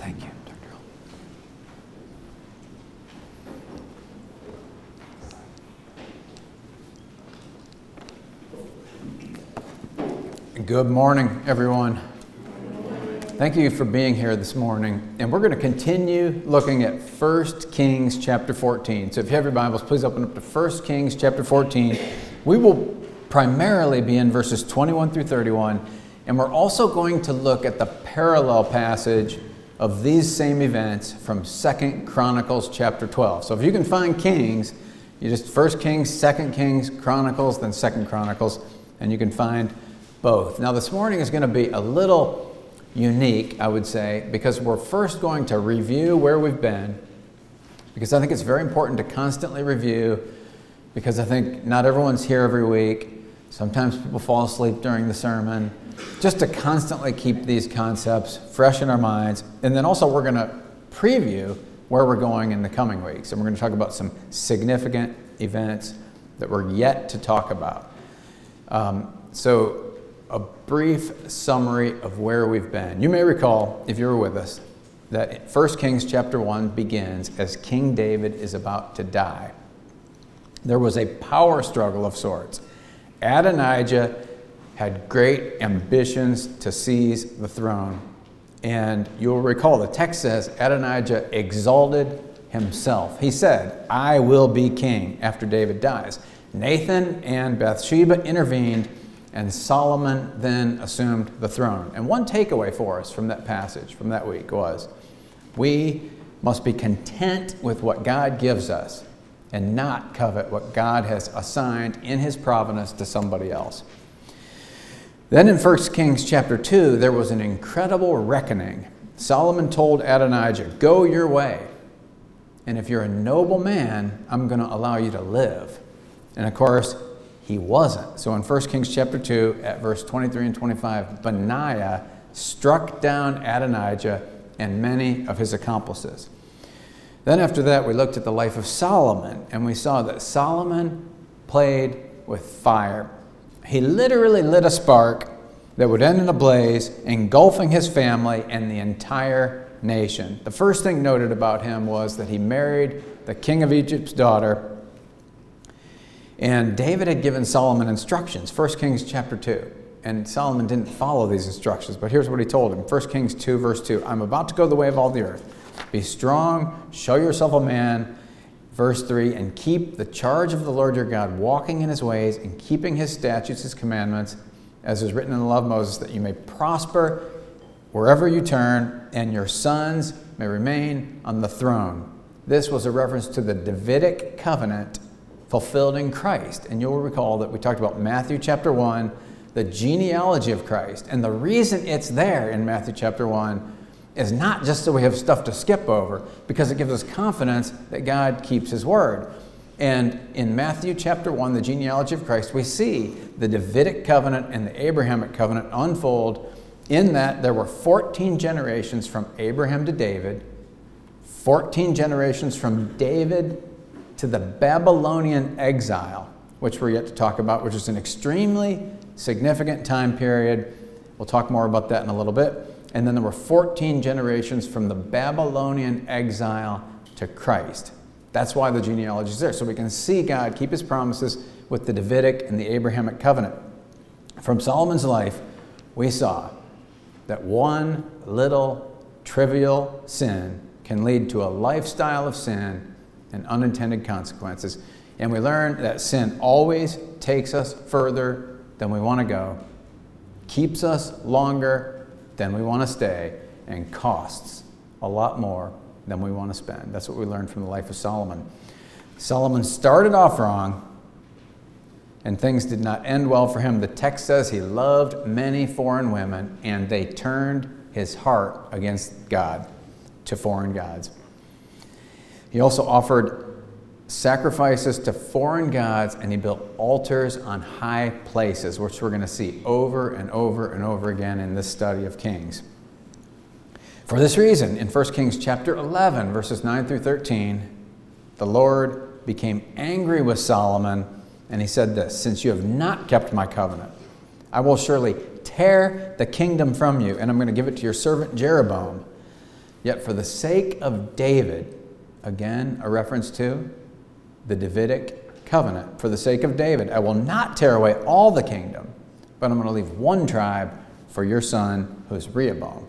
Thank you, Dr. Hill. Good morning, everyone. Thank you for being here this morning. And we're going to continue looking at 1 Kings chapter 14. So if you have your Bibles, please open up to 1 Kings chapter 14. We will primarily be in verses 21 through 31. And we're also going to look at the parallel passage of these same events from 2 Chronicles chapter 12. So if you can find Kings, you just 1 Kings, 2 Kings, Chronicles, then 2 Chronicles, and you can find both. Now this morning is going to be a little unique, I would say, because we're first going to review where we've been, because I think it's very important to constantly review, because I think not everyone's here every week. Sometimes people fall asleep during the sermon. Just to constantly keep these concepts fresh in our minds. And then also we're going to preview where we're going in the coming weeks. And we're going to talk about some significant events that we're yet to talk about. So a brief summary of where we've been. You may recall, if you were with us, that 1 Kings chapter 1 begins as King David is about to die. There was a power struggle of sorts. Adonijah had great ambitions to seize the throne. And you'll recall the text says Adonijah exalted himself. He said, "I will be king," after David dies. Nathan and Bathsheba intervened, and Solomon then assumed the throne. And one takeaway for us from that passage, from that week, was we must be content with what God gives us and not covet what God has assigned in his providence to somebody else. Then in 1 Kings chapter 2, there was an incredible reckoning. Solomon told Adonijah, "Go your way, and if you're a noble man, I'm going to allow you to live." And of course, he wasn't. So in 1 Kings chapter 2, at verse 23 and 25, Benaiah struck down Adonijah and many of his accomplices. Then after that, we looked at the life of Solomon, and we saw that Solomon played with fire. He literally lit a spark that would end in a blaze, engulfing his family and the entire nation. The first thing noted about him was that he married the king of Egypt's daughter. And David had given Solomon instructions, 1 Kings chapter 2. And Solomon didn't follow these instructions, but here's what he told him. 1 Kings 2, verse 2, "I'm about to go the way of all the earth. Be strong, show yourself a man." Verse 3, "And keep the charge of the Lord your God, walking in his ways and keeping his statutes, his commandments, as is written in the law of Moses, that you may prosper wherever you turn, and your sons may remain on the throne." This was a reference to the Davidic covenant fulfilled in Christ. And you'll recall that we talked about Matthew chapter 1, the genealogy of Christ. And the reason it's there in Matthew chapter 1 is not just so we have stuff to skip over, because it gives us confidence that God keeps his word. And in Matthew chapter 1, the genealogy of Christ, we see the Davidic covenant and the Abrahamic covenant unfold in that there were 14 generations from Abraham to David, 14 generations from David to the Babylonian exile, which we're yet to talk about, which is an extremely significant time period. We'll talk more about that in a little bit. And then there were 14 generations from the Babylonian exile to Christ. That's why the genealogy is there, so we can see God keep his promises with the Davidic and the Abrahamic covenant. From Solomon's life, we saw that one little trivial sin can lead to a lifestyle of sin and unintended consequences. And we learned that sin always takes us further than we want to go, keeps us longer than we want to stay, and costs a lot more than we want to spend. That's what we learned from the life of Solomon. Solomon started off wrong, and things did not end well for him. The text says he loved many foreign women, and they turned his heart against God to foreign gods. He also offered sacrifices to foreign gods, and he built altars on high places, which we're going to see over and over and over again in this study of Kings. For this reason, in 1 Kings chapter 11, verses 9 through 13, the Lord became angry with Solomon, and he said this, "Since you have not kept my covenant, I will surely tear the kingdom from you, and I'm going to give it to your servant Jeroboam. Yet for the sake of David, again, a reference to the Davidic covenant. For the sake of David, I will not tear away all the kingdom, but I'm going to leave one tribe for your son, who's Rehoboam.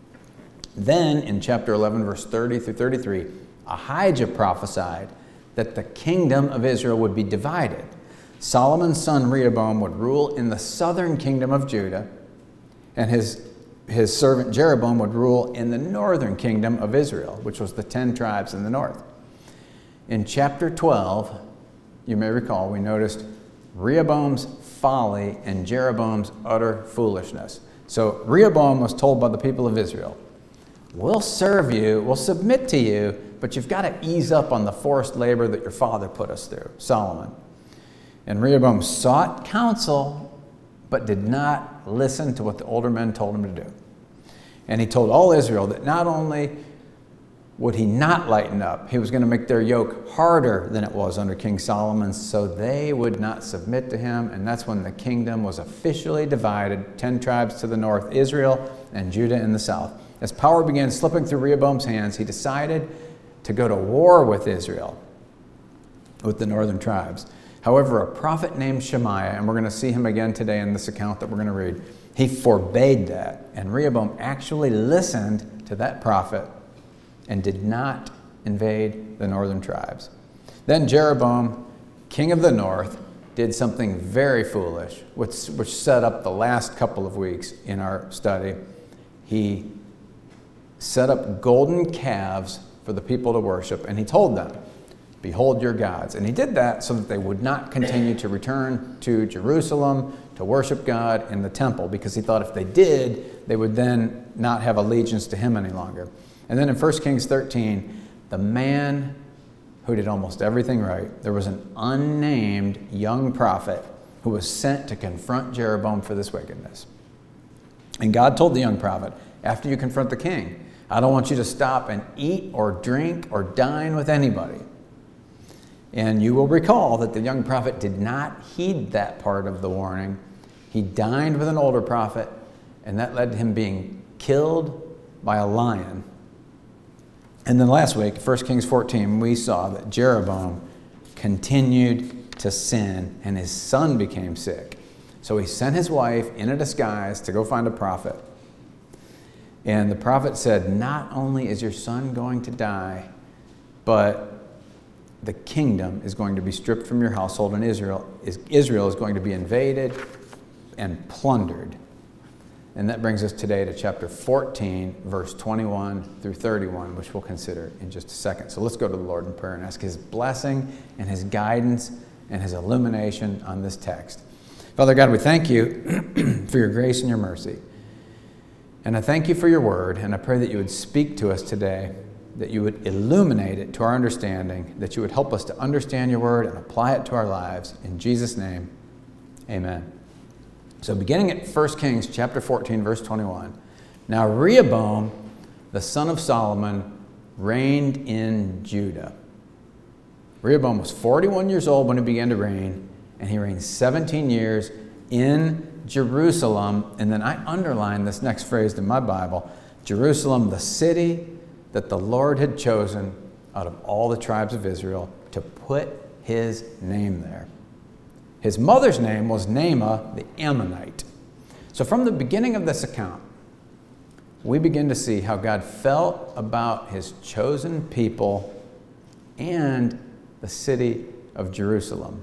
Then in chapter 11, verse 30 through 33, Ahijah prophesied that the kingdom of Israel would be divided. Solomon's son Rehoboam would rule in the southern kingdom of Judah, and his servant Jeroboam would rule in the northern kingdom of Israel, which was the 10 tribes in the north. In chapter 12, you may recall, we noticed Rehoboam's folly and Jeroboam's utter foolishness. So Rehoboam was told by the people of Israel, we'll serve you, we'll submit to you, but you've got to ease up on the forced labor that your father put us through, Solomon. And Rehoboam sought counsel, but did not listen to what the older men told him to do. And he told all Israel that not only would he not lighten up, he was going to make their yoke harder than it was under King Solomon, so they would not submit to him. And that's when the kingdom was officially divided, 10 tribes to the north, Israel, and Judah in the south. As power began slipping through Rehoboam's hands, he decided to go to war with Israel, with the northern tribes. However, a prophet named Shemaiah, and we're going to see him again today in this account that we're going to read, he forbade that. And Rehoboam actually listened to that prophet and did not invade the northern tribes. Then Jeroboam, king of the north, did something very foolish, which set up the last couple of weeks in our study. He set up golden calves for the people to worship, and he told them, behold your gods. And he did that so that they would not continue to return to Jerusalem to worship God in the temple, because he thought if they did, they would then not have allegiance to him any longer. And then in 1 Kings 13, the man who did almost everything right, there was an unnamed young prophet who was sent to confront Jeroboam for this wickedness. And God told the young prophet, after you confront the king, I don't want you to stop and eat or drink or dine with anybody. And you will recall that the young prophet did not heed that part of the warning. He dined with an older prophet, and that led to him being killed by a lion. And then last week, 1 Kings 14, we saw that Jeroboam continued to sin, and his son became sick. So he sent his wife in a disguise to go find a prophet. And the prophet said, not only is your son going to die, but the kingdom is going to be stripped from your household, and Israel is going to be invaded and plundered. And that brings us today to chapter 14, verse 21 through 31, which we'll consider in just a second. So let's go to the Lord in prayer and ask his blessing and his guidance and his illumination on this text. Father God, we thank you for your grace and your mercy. And I thank you for your word, and I pray that you would speak to us today, that you would illuminate it to our understanding, that you would help us to understand your word and apply it to our lives. In Jesus' name, amen. So beginning at 1 Kings chapter 14, verse 21. Now Rehoboam, the son of Solomon, reigned in Judah. Rehoboam was 41 years old when he began to reign, and he reigned 17 years in Jerusalem. And then I underline this next phrase in my Bible, Jerusalem, the city that the Lord had chosen out of all the tribes of Israel to put his name there. His mother's name was Naamah the Ammonite. So from the beginning of this account, we begin to see how God felt about his chosen people and the city of Jerusalem.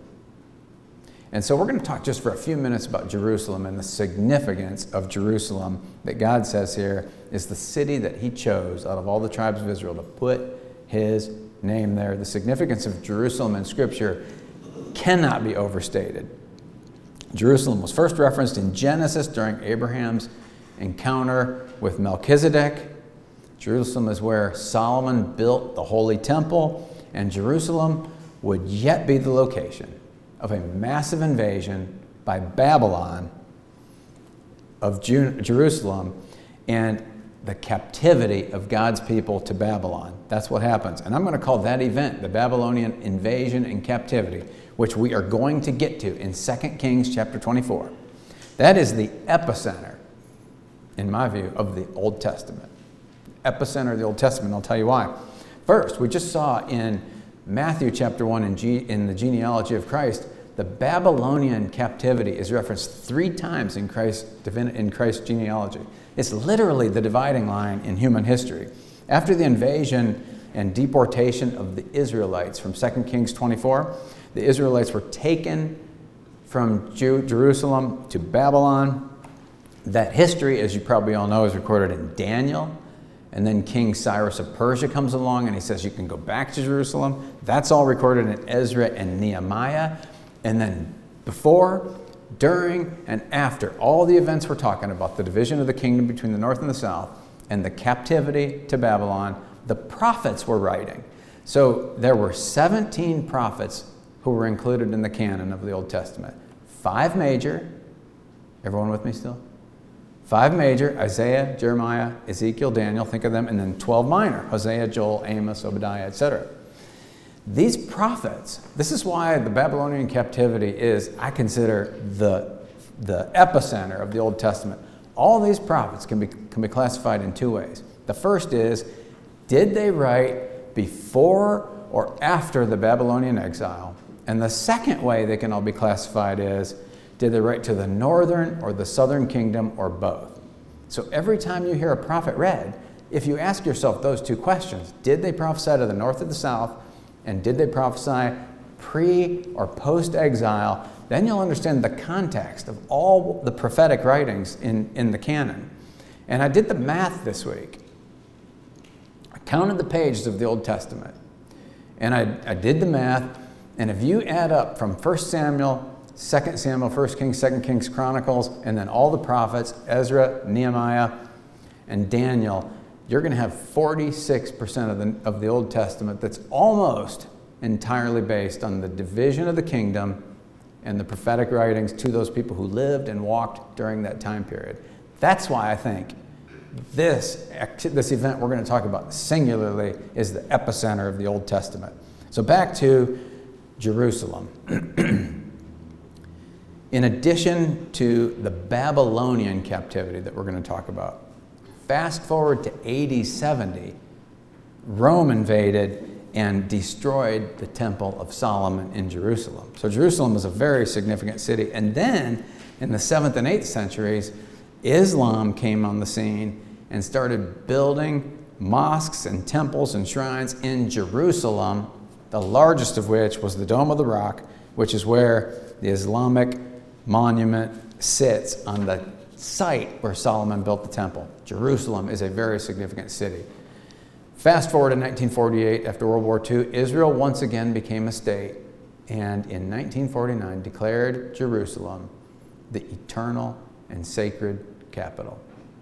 And so we're going to talk just for a few minutes about Jerusalem and the significance of Jerusalem that God says here is the city that he chose out of all the tribes of Israel to put his name there. The significance of Jerusalem in Scripture cannot be overstated. Jerusalem was first referenced in Genesis during Abraham's encounter with Melchizedek. Jerusalem is where Solomon built the Holy Temple, and Jerusalem would yet be the location of a massive invasion by Babylon of Jerusalem and the captivity of God's people to Babylon. That's what happens. And I'm going to call that event the Babylonian invasion and captivity, which we are going to get to in 2 Kings chapter 24. That is the epicenter, in my view, of the Old Testament. epicenter of the Old Testament. I'll tell you why. First, we just saw in Matthew chapter 1 in the genealogy of Christ, the Babylonian captivity is referenced 3 times in Christ's genealogy. It's literally the dividing line in human history. After the invasion and deportation of the Israelites from 2 Kings 24, the Israelites were taken from Jerusalem to Babylon. That history, as you probably all know, is recorded in Daniel. And then King Cyrus of Persia comes along and he says you can go back to Jerusalem. That's all recorded in Ezra and Nehemiah. And then before, during, and after all the events we're talking about, the division of the kingdom between the north and the south, and the captivity to Babylon, the prophets were writing. So there were 17 prophets who were included in the canon of the Old Testament. 5 major, everyone with me still? 5 major, Isaiah, Jeremiah, Ezekiel, Daniel, think of them, and then 12 minor, Hosea, Joel, Amos, Obadiah, etc. These prophets, this is why the Babylonian captivity is, I consider, the epicenter of the Old Testament. All these prophets can be classified in 2 ways. The first is, did they write before or after the Babylonian exile? And the second way they can all be classified is, did they write to the northern or the southern kingdom or both? So every time you hear a prophet read, if you ask yourself those 2 questions, did they prophesy to the north or the south? And did they prophesy pre or post-exile? Then you'll understand the context of all the prophetic writings in the canon. And I did the math this week. I counted the pages of the Old Testament. And I did the math. And if you add up from 1 Samuel, 2 Samuel, 1 Kings, 2 Kings, Chronicles, and then all the prophets, Ezra, Nehemiah, and Daniel, you're going to have 46% of the Old Testament that's almost entirely based on the division of the kingdom and the prophetic writings to those people who lived and walked during that time period. That's why I think this event we're going to talk about singularly is the epicenter of the Old Testament. So back to Jerusalem. In addition to the Babylonian captivity that we're going to talk about, fast forward to AD 70, Rome invaded and destroyed the Temple of Solomon in Jerusalem. So Jerusalem was a very significant city. And then in the 7th and 8th centuries, Islam came on the scene and started building mosques and temples and shrines in Jerusalem, the largest of which was the Dome of the Rock, which is where the Islamic monument sits on the site where Solomon built the temple. Jerusalem is a very significant city. Fast forward to 1948, after World War II, Israel once again became a state, and in 1949 declared Jerusalem the eternal and sacred capital.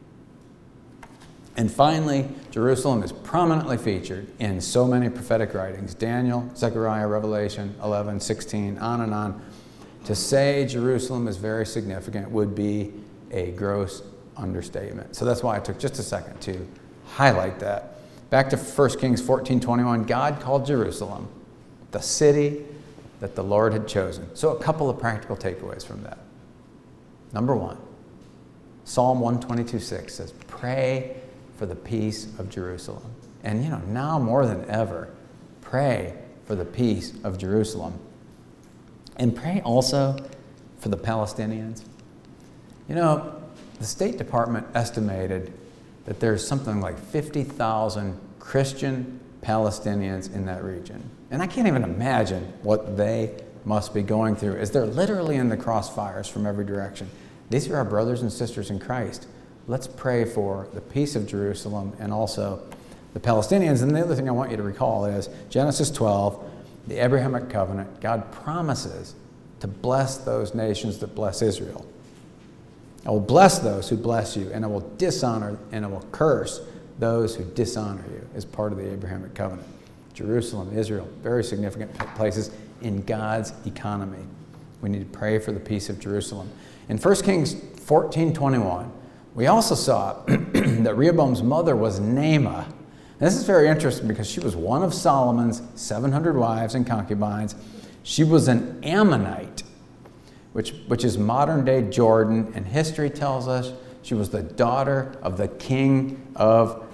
And finally, Jerusalem is prominently featured in so many prophetic writings: Daniel, Zechariah, Revelation, 11, 16, on and on. To say Jerusalem is very significant would be a gross understatement. So that's why I took just a second to highlight that. Back to 1 Kings 14:21, God called Jerusalem the city that the Lord had chosen. So a couple of practical takeaways from that. Number 1, Psalm 122:6 says, pray for the peace of Jerusalem. And now more than ever, pray for the peace of Jerusalem. And pray also for the Palestinians. The State Department estimated that there's something like 50,000 Christian Palestinians in that region. And I can't even imagine what they must be going through, as they're literally in the crossfires from every direction. These are our brothers and sisters in Christ. Let's pray for the peace of Jerusalem and also the Palestinians. And the other thing I want you to recall is Genesis 12, the Abrahamic covenant. God promises to bless those nations that bless Israel. I will bless those who bless you, and I will dishonor and I will curse those who dishonor you, as part of the Abrahamic covenant. Jerusalem, Israel, very significant places in God's economy. We need to pray for the peace of Jerusalem. In 1 Kings 14:21, we also saw that Rehoboam's mother was Naamah. And this is very interesting because she was one of Solomon's 700 wives and concubines. She was an Ammonite, which is modern-day Jordan, and history tells us she was the daughter of the king of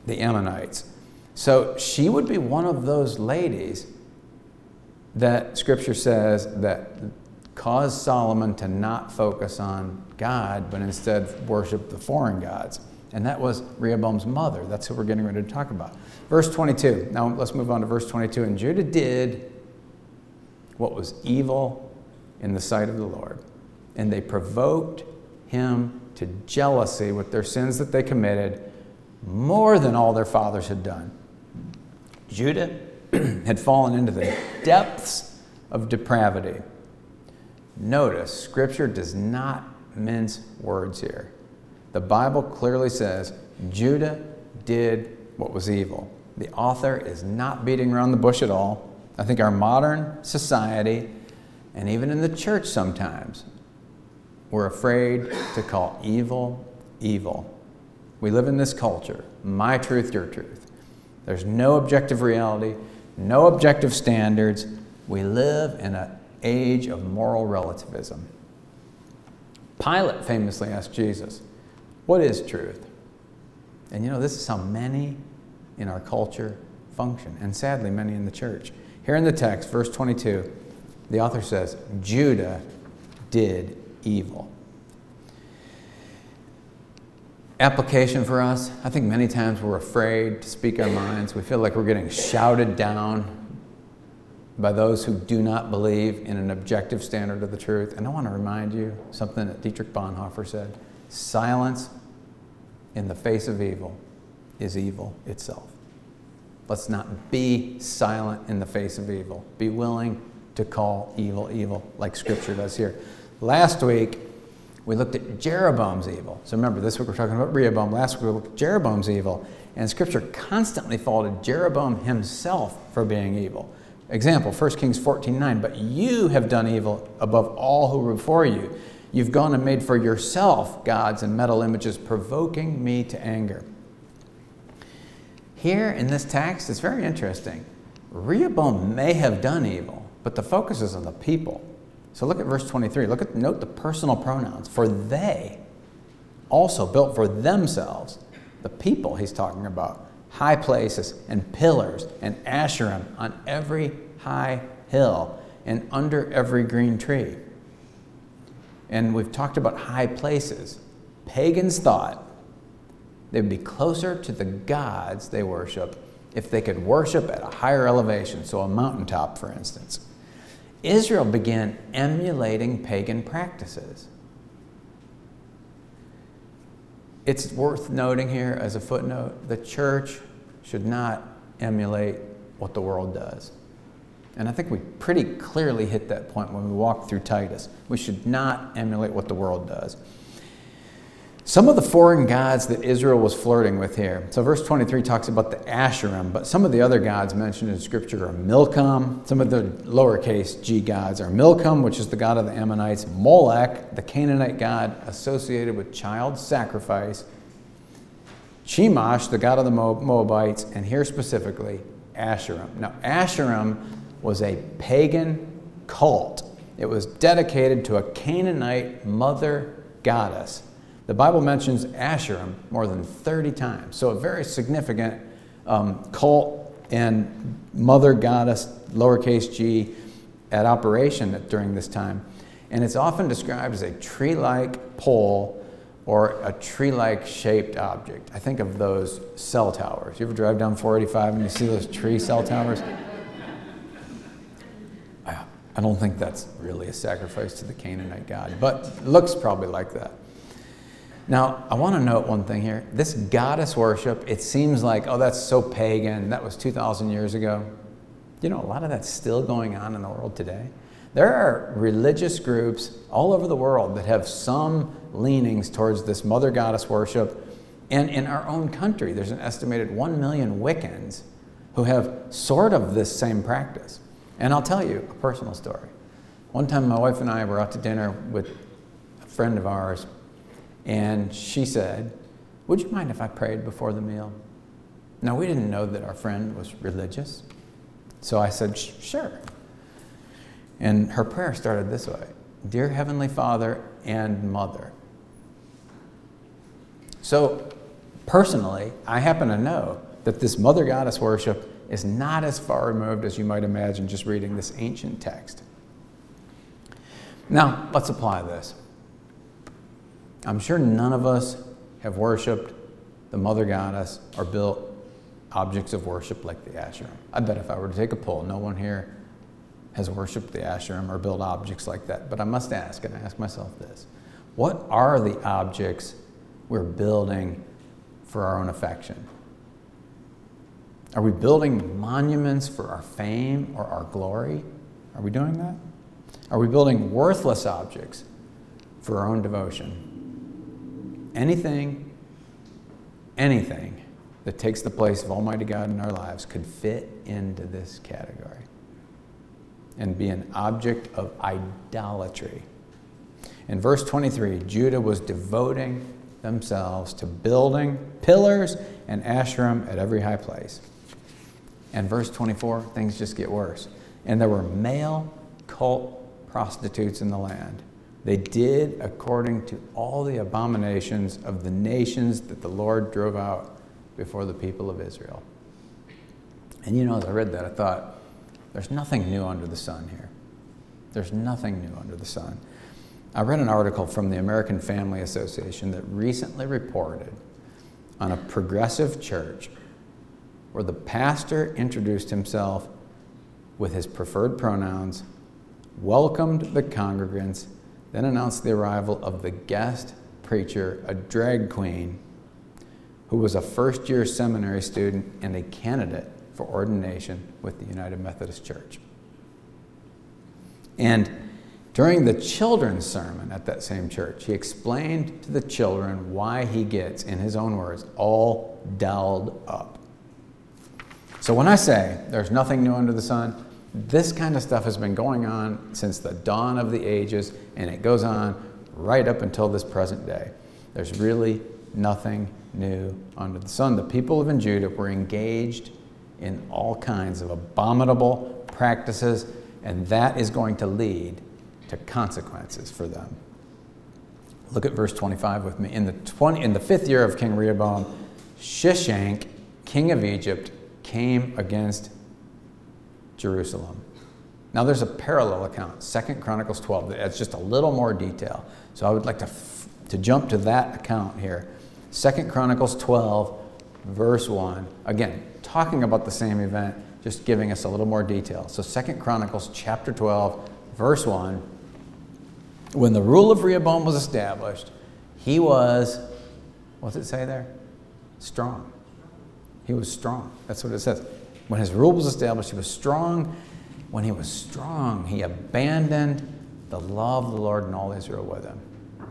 the Ammonites. So she would be one of those ladies that Scripture says that caused Solomon to not focus on God, but instead worship the foreign gods. And that was Rehoboam's mother. That's who we're getting ready to talk about. Verse 22. Now let's move on to verse 22. And Judah did what was evil in the sight of the Lord. And they provoked him to jealousy with their sins that they committed more than all their fathers had done. Judah had fallen into the depths of depravity. Notice, Scripture does not mince words here. The Bible clearly says Judah did what was evil. The author is not beating around the bush at all. I think our modern society, and even in the church sometimes, we're afraid to call evil, evil. We live in this culture, my truth, your truth. There's no objective reality, no objective standards. We live in an age of moral relativism. Pilate famously asked Jesus, "What is truth?" And this is how many in our culture function, and sadly many in the church. Here in the text, verse 22, the author says, Judah did evil. Application for us, I think many times we're afraid to speak our minds. We feel like we're getting shouted down by those who do not believe in an objective standard of the truth. And I want to remind you something that Dietrich Bonhoeffer said. Silence in the face of evil is evil itself. Let's not be silent in the face of evil. Be willing to call evil evil, like Scripture does here. Last week, we looked at Jeroboam's evil. So remember, this week we're talking about Rehoboam. Last week we looked at Jeroboam's evil. And Scripture constantly faulted Jeroboam himself for being evil. Example, 1 Kings 14:9. But you have done evil above all who were before you. You've gone and made for yourself gods and metal images, provoking me to anger. Here in this text, it's very interesting. Rehoboam may have done evil, but the focus is on the people. So look at verse 23. Note the personal pronouns. For they also built for themselves, the people he's talking about, high places and pillars and Asherim on every high hill and under every green tree. And we've talked about high places. Pagans thought they'd be closer to the gods they worship if they could worship at a higher elevation, so a mountaintop, for instance. Israel began emulating pagan practices. It's worth noting here as a footnote, the church should not emulate what the world does. And I think we pretty clearly hit that point when we walked through Titus. We should not emulate what the world does. Some of the foreign gods that Israel was flirting with here. So verse 23 talks about the Asherim, but some of the other gods mentioned in Scripture are Milcom. Some of the lowercase g gods are Milcom, which is the god of the Ammonites, Molech, the Canaanite god associated with child sacrifice, Chemosh, the god of the Moabites, and here specifically, Asherim. Now, Asherim was a pagan cult. It was dedicated to a Canaanite mother goddess. The Bible mentions Asherim more than 30 times. So a very significant cult and mother goddess, lowercase g, at operation during this time. And it's often described as a tree-like pole or a tree-like shaped object. I think of those cell towers. You ever drive down 485 and you see those tree cell towers? I don't think that's really a sacrifice to the Canaanite god, but it looks probably like that. Now, I want to note one thing here. This goddess worship, it seems like, oh, that's so pagan. That was 2,000 years ago. A lot of that's still going on in the world today. There are religious groups all over the world that have some leanings towards this mother goddess worship. And in our own country, there's an estimated 1 million Wiccans who have sort of this same practice. And I'll tell you a personal story. One time my wife and I were out to dinner with a friend of ours, and she said, "Would you mind if I prayed before the meal?" Now, we didn't know that our friend was religious, so I said, "Sure." And her prayer started this way: "Dear Heavenly Father and Mother." So Personally, I happen to know that this mother goddess worship is not as far removed as you might imagine just reading this ancient text. Now, let's apply this. I'm sure none of us have worshiped the mother goddess or built objects of worship like the Asherim. I bet if I were to take a poll, no one here has worshiped the Asherim or built objects like that. But I must ask, and I ask myself this: what are the objects we're building for our own affection? Are we building monuments for our fame or our glory? Are we doing that? Are we building worthless objects for our own devotion? Anything that takes the place of Almighty God in our lives could fit into this category and be an object of idolatry. In verse 23, Judah was devoting themselves to building pillars and Asherim at every high place. And verse 24, things just get worse. And there were male cult prostitutes in the land. They did according to all the abominations of the nations that the Lord drove out before the people of Israel. And as I read that, I thought, there's nothing new under the sun here. There's nothing new under the sun. I read an article from the American Family Association that recently reported on a progressive church where the pastor introduced himself with his preferred pronouns, welcomed the congregants, then announced the arrival of the guest preacher, a drag queen, who was a first-year seminary student and a candidate for ordination with the United Methodist Church. And during the children's sermon at that same church, he explained to the children why he gets, in his own words, all dolled up. So when I say there's nothing new under the sun, this kind of stuff has been going on since the dawn of the ages, and it goes on right up until this present day. There's really nothing new under the sun. The people of Judah were engaged in all kinds of abominable practices, and that is going to lead to consequences for them. Look at verse 25 with me. In the 5th year of King Rehoboam, Shishak, king of Egypt, came against Jerusalem. Now there's a parallel account, 2 Chronicles 12, that adds just a little more detail. So I would like to jump to that account here. 2 Chronicles 12, verse 1. Again, talking about the same event, just giving us a little more detail. So 2 Chronicles chapter 12, verse 1. When the rule of Rehoboam was established, he was, what's it say there? Strong. He was strong. That's what it says. When his rule was established, he was strong. When he was strong, he abandoned the law of the Lord and all Israel with him.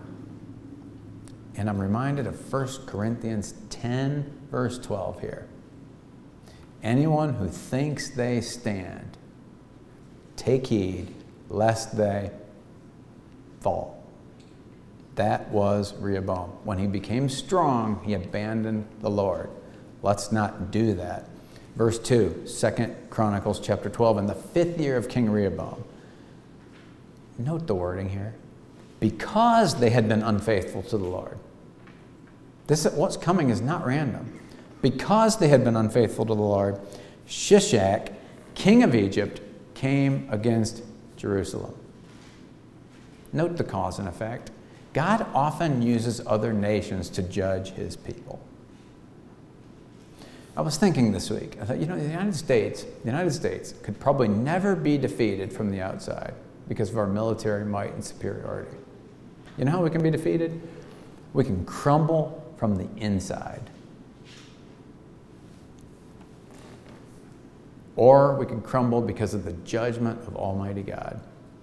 And I'm reminded of 1 Corinthians 10, verse 12 here. Anyone who thinks they stand, take heed lest they fall. That was Rehoboam. When he became strong, he abandoned the Lord. Let's not do that. Verse 2, 2 Chronicles chapter 12, in the 5th year of King Rehoboam. Note the wording here. Because they had been unfaithful to the Lord. What's coming is not random. Because they had been unfaithful to the Lord, Shishak, king of Egypt, came against Jerusalem. Note the cause and effect. God often uses other nations to judge his people. I was thinking this week, I thought, the United States could probably never be defeated from the outside because of our military might and superiority. You know how we can be defeated? We can crumble from the inside. Or we can crumble because of the judgment of Almighty God.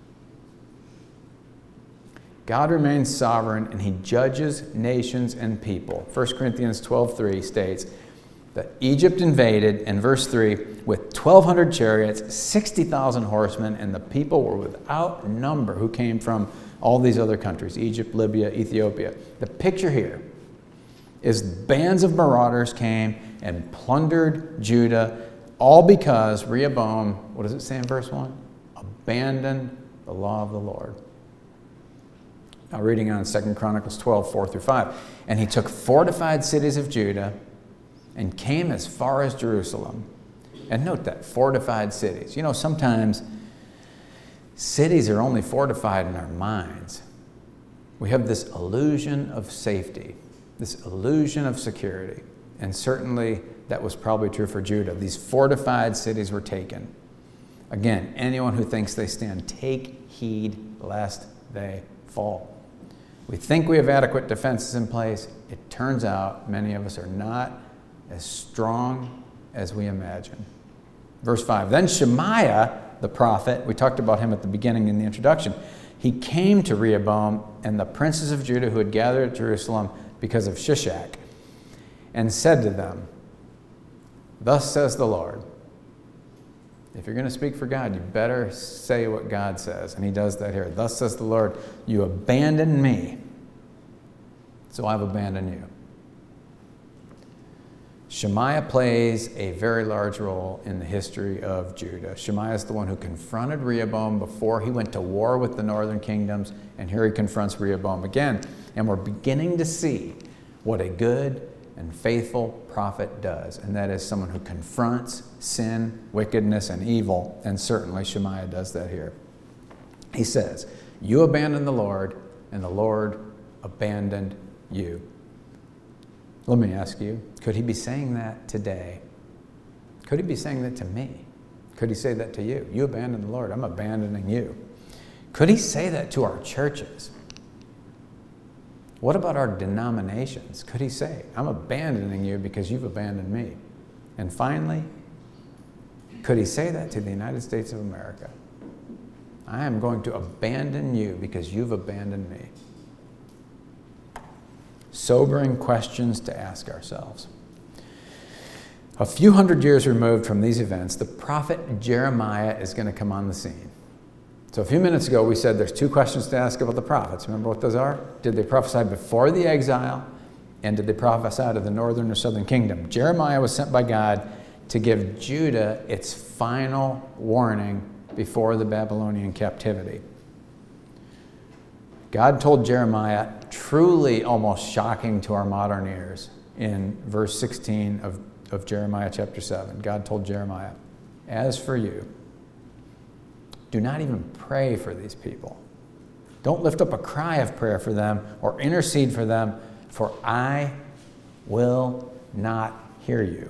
God remains sovereign and he judges nations and people. 1 Corinthians 12:3 states that Egypt invaded, in verse 3, with 1,200 chariots, 60,000 horsemen, and the people were without number who came from all these other countries, Egypt, Libya, Ethiopia. The picture here is bands of marauders came and plundered Judah, all because Rehoboam, what does it say in verse 1? Abandoned the law of the Lord. reading on 2 Chronicles 12, 4 through 5. And he took fortified cities of Judah and came as far as Jerusalem. And note that, fortified cities. You know, sometimes cities are only fortified in our minds. We have this illusion of safety, this illusion of security. And certainly that was probably true for Judah. These fortified cities were taken. Again, anyone who thinks they stand, take heed lest they fall. We think we have adequate defenses in place. It turns out many of us are not as strong as we imagine. Verse 5, then Shemaiah, the prophet, we talked about him at the beginning in the introduction, he came to Rehoboam and the princes of Judah who had gathered at Jerusalem because of Shishak, and said to them, thus says the Lord. If you're going to speak for God, you better say what God says. And he does that here. Thus says the Lord, you abandoned me, so I've abandoned you. Shemaiah plays a very large role in the history of Judah. Shemaiah is the one who confronted Rehoboam before he went to war with the northern kingdoms, and here he confronts Rehoboam again. And we're beginning to see what a good and faithful prophet does, and that is someone who confronts sin, wickedness, and evil, and certainly Shemaiah does that here. He says, you abandoned the Lord, and the Lord abandoned you. Let me ask you, could he be saying that today? Could he be saying that to me? Could he say that to you? You abandoned the Lord, I'm abandoning you. Could he say that to our churches? What about our denominations? Could he say, I'm abandoning you because you've abandoned me? And finally, could he say that to the United States of America? I am going to abandon you because you've abandoned me. Sobering questions to ask ourselves. A few hundred years removed from these events, the prophet Jeremiah is going to come on the scene. So a few minutes ago, we said there's two questions to ask about the prophets. Remember what those are? Did they prophesy before the exile? And did they prophesy to the northern or southern kingdom? Jeremiah was sent by God to give Judah its final warning before the Babylonian captivity. God told Jeremiah, truly almost shocking to our modern ears, in verse 16 of Jeremiah chapter 7. God told Jeremiah, as for you, do not even pray for these people. Don't lift up a cry of prayer for them or intercede for them, for I will not hear you.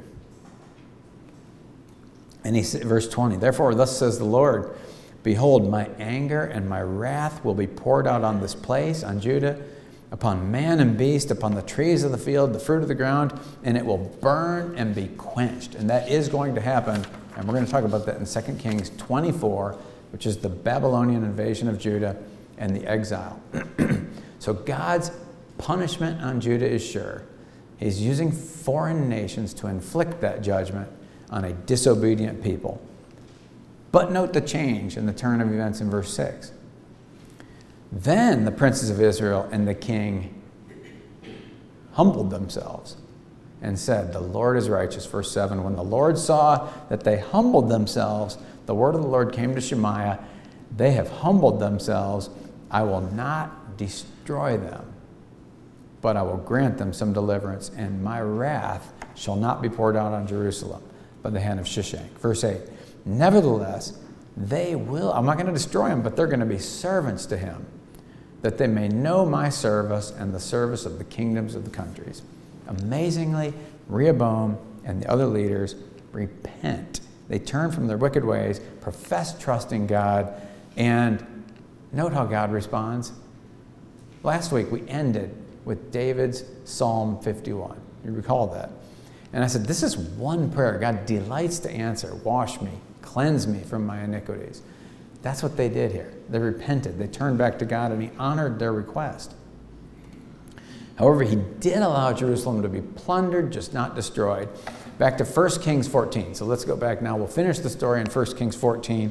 And he said, verse 20, therefore thus says the Lord, behold, my anger and my wrath will be poured out on this place, on Judah, upon man and beast, upon the trees of the field, the fruit of the ground, and it will burn and be quenched. And that is going to happen, and we're going to talk about that in 2 Kings 24, which is the Babylonian invasion of Judah and the exile. So God's punishment on Judah is sure. He's using foreign nations to inflict that judgment on a disobedient people. But note the change in the turn of events in verse 6. Then the princes of Israel and the king humbled themselves and said, the Lord is righteous. Verse 7, when the Lord saw that they humbled themselves, the word of the Lord came to Shemaiah, they have humbled themselves. I will not destroy them, but I will grant them some deliverance, and my wrath shall not be poured out on Jerusalem by the hand of Shishak. Verse 8, nevertheless, they will, I'm not going to destroy them, but they're going to be servants to him, that they may know my service and the service of the kingdoms of the countries. Amazingly, Rehoboam and the other leaders repent. They turn from their wicked ways, profess trust in God, and note how God responds. Last week we ended with David's Psalm 51. You recall that? And I said, this is one prayer God delights to answer. Wash me, cleanse me from my iniquities. That's what they did here. They repented. They turned back to God, and he honored their request. However, he did allow Jerusalem to be plundered, just not destroyed. Back to 1 Kings 14. So let's go back now. We'll finish the story in 1 Kings 14,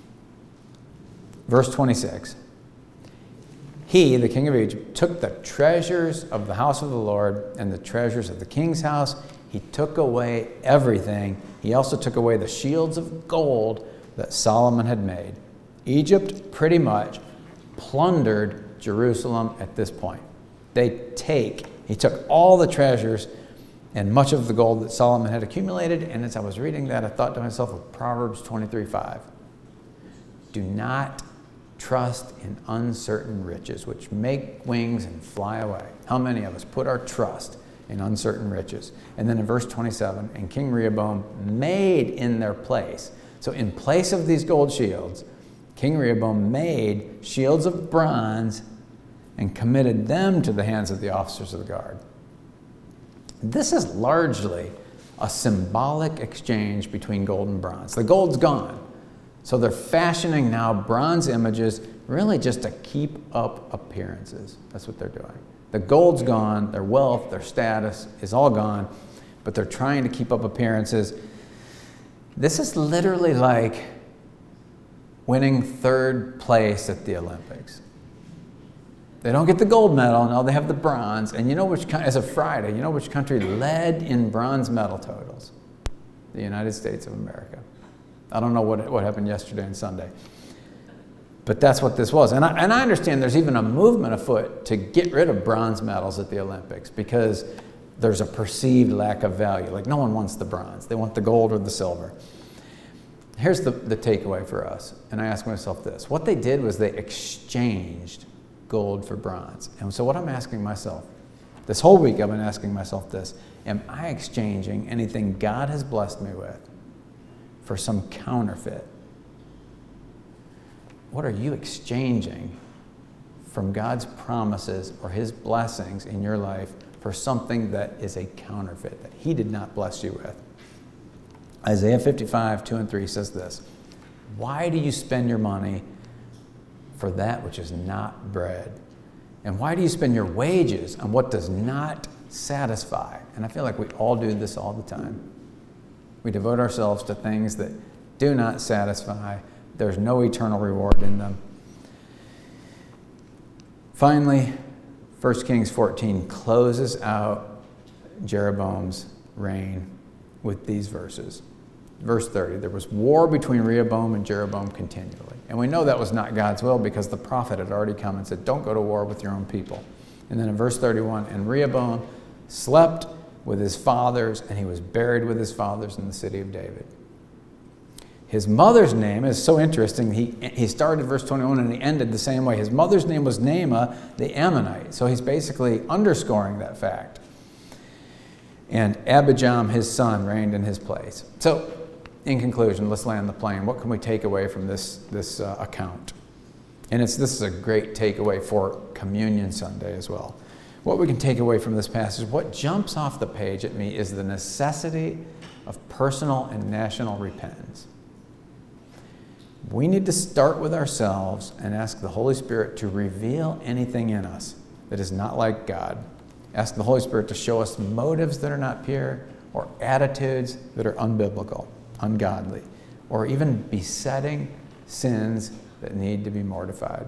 verse 26. He, the king of Egypt, took the treasures of the house of the Lord and the treasures of the king's house. He took away everything. He also took away the shields of gold that Solomon had made. Egypt pretty much plundered Jerusalem at this point. He took all the treasures and much of the gold that Solomon had accumulated, and as I was reading that, I thought to myself of Proverbs 23:5. Do not trust in uncertain riches, which make wings and fly away. How many of us put our trust in uncertain riches? And then in verse 27, and King Rehoboam made in their place. So in place of these gold shields, King Rehoboam made shields of bronze and committed them to the hands of the officers of the guard. This is largely a symbolic exchange between gold and bronze. The gold's gone. So they're fashioning now bronze images really just to keep up appearances. That's what they're doing. The gold's gone, their wealth, their status is all gone, but they're trying to keep up appearances. This is literally like winning third place at the Olympics. They don't get the gold medal, no, they have the bronze. And you know which, as of Friday, you know which country led in bronze medal totals? The United States of America. I don't know what happened yesterday and Sunday. But that's what this was. And I understand there's even a movement afoot to get rid of bronze medals at the Olympics because there's a perceived lack of value. Like no one wants the bronze. They want the gold or the silver. Here's the takeaway for us. And I ask myself this. What they did was they exchanged gold for bronze. And so what I'm asking myself, this whole week I've been asking myself this. Am I exchanging anything God has blessed me with for some counterfeit? What are you exchanging from God's promises or his blessings in your life for something that is a counterfeit, that he did not bless you with? Isaiah 55:2-3 says this, why do you spend your money for that which is not bread? And why do you spend your wages on what does not satisfy? And I feel like we all do this all the time. We devote ourselves to things that do not satisfy. There's no eternal reward in them. Finally, 1 Kings 14 closes out Jeroboam's reign with these verses. Verse 30, there was war between Rehoboam and Jeroboam continually. And we know that was not God's will because the prophet had already come and said, don't go to war with your own people. And then in verse 31, and Rehoboam slept with his fathers, and he was buried with his fathers in the city of David. His mother's name is so interesting. He started verse 21 and he ended the same way. His mother's name was Naamah the Ammonite. So he's basically underscoring that fact. And Abijam, his son, reigned in his place. So in conclusion, let's land the plane. What can we take away from this account? And this is a great takeaway for Communion Sunday as well. What we can take away from this passage, what jumps off the page at me is the necessity of personal and national repentance. We need to start with ourselves and ask the Holy Spirit to reveal anything in us that is not like God. Ask the Holy Spirit to show us motives that are not pure or attitudes that are unbiblical, ungodly, or even besetting sins that need to be mortified.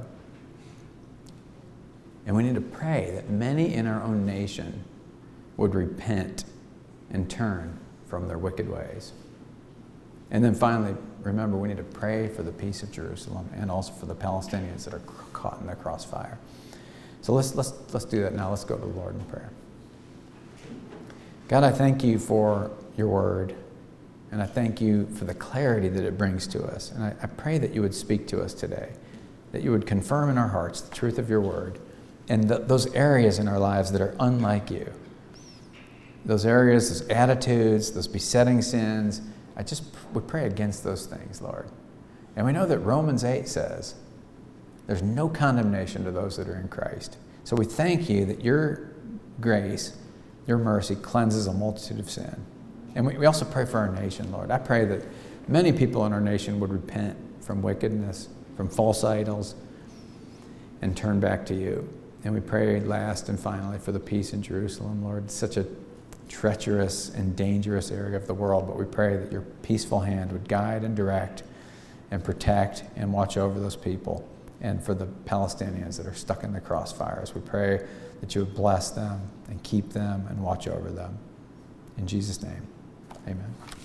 And we need to pray that many in our own nation would repent and turn from their wicked ways. And then finally, remember, we need to pray for the peace of Jerusalem and also for the Palestinians that are caught in the crossfire. So let's do that now. Let's go to the Lord in prayer. God, I thank you for your word, and I thank you for the clarity that it brings to us. And I pray that you would speak to us today, that you would confirm in our hearts the truth of your word and those areas in our lives that are unlike you. Those areas, those attitudes, those besetting sins, we pray against those things, Lord. And we know that Romans 8 says there's no condemnation to those that are in Christ. So we thank you that your grace, your mercy cleanses a multitude of sin. And we also pray for our nation, Lord. I pray that many people in our nation would repent from wickedness, from false idols, and turn back to you. And we pray last and finally for the peace in Jerusalem, Lord. It's such a treacherous and dangerous area of the world, but we pray that your peaceful hand would guide and direct and protect and watch over those people. And for the Palestinians that are stuck in the crossfires, we pray that you would bless them and keep them and watch over them. In Jesus' name, amen.